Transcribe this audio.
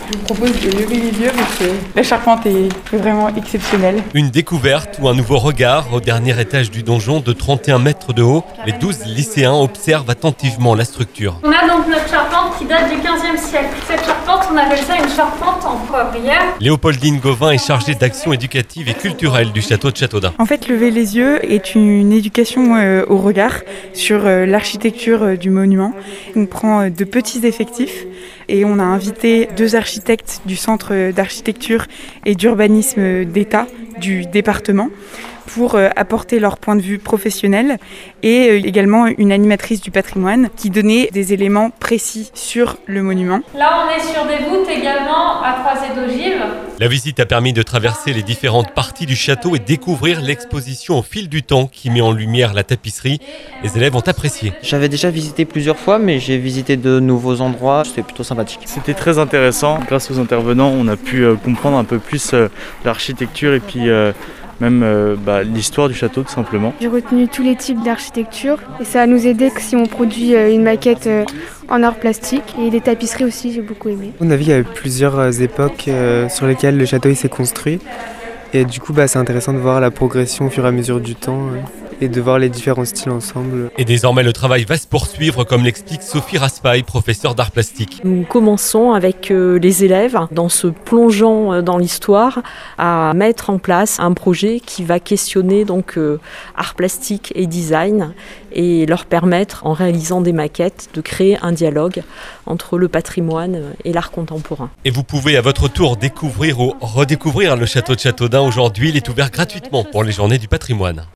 Je vous propose de lever les yeux parce que la charpente est vraiment exceptionnelle. Une découverte ou un nouveau regard au dernier étage du donjon de 31 mètres de haut. Les 12 lycéens observent attentivement la structure. On a donc notre charpente qui date du 15e siècle. Cette charpente, on appelle ça une charpente en poivrière. Léopoldine Gauvin est chargée d'action éducative et culturelle du château de Châteaudun. En fait, lever les yeux est une éducation au regard sur l'architecture du monument. On prend de petits effectifs et on a invité 2 architectes du Centre d'architecture et d'urbanisme d'État du département pour apporter leur point de vue professionnel et également une animatrice du patrimoine qui donnait des éléments précis sur le monument. Là, on est sur des voûtes également à croisée d'ogives. La visite a permis de traverser les différentes parties du château et découvrir l'exposition au fil du temps qui met en lumière la tapisserie. Les élèves ont apprécié. J'avais déjà visité plusieurs fois, mais j'ai visité de nouveaux endroits, c'était plutôt sympathique. C'était très intéressant. Grâce aux intervenants, on a pu comprendre un peu plus l'architecture et puis même l'histoire du château tout simplement. J'ai retenu tous les types d'architecture et ça va nous aider si on produit une maquette en art plastique et des tapisseries aussi, j'ai beaucoup aimé. On a vu qu'il y avait plusieurs époques sur lesquelles le château s'est construit et du coup c'est intéressant de voir la progression au fur et à mesure du temps et de voir les différents styles ensemble. Et désormais le travail va se poursuivre comme l'explique Sophie Raspail, professeure d'art plastique. Nous commençons avec les élèves, dans se plongeant dans l'histoire, à mettre en place un projet qui va questionner donc art plastique et design et leur permettre, en réalisant des maquettes, de créer un dialogue entre le patrimoine et l'art contemporain. Et vous pouvez à votre tour découvrir ou redécouvrir le château de Châteaudun. Aujourd'hui, il est ouvert gratuitement pour les journées du patrimoine.